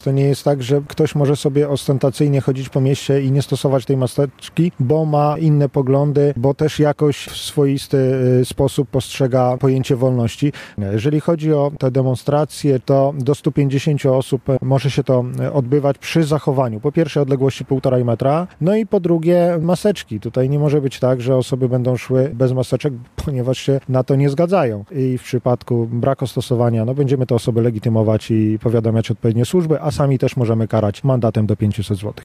To nie jest tak, że ktoś może sobie ostentacyjnie chodzić po mieście i nie stosować tej maseczki, bo ma inne poglądy, bo też jakoś w swoisty sposób postrzega pojęcie wolności. Jeżeli chodzi o te demonstracje, to do 150 osób może się to odbywać przy zachowaniu, po pierwsze odległości 1,5 metra, no i po drugie maseczki. Tutaj nie może być tak, że osoby będą szły bez maseczek, ponieważ się na to nie zgadzają. I w przypadku braku stosowania, będziemy te osoby legitymować i powiadamiać odpowiednie służby, a sami też możemy karać mandatem do 500 zł.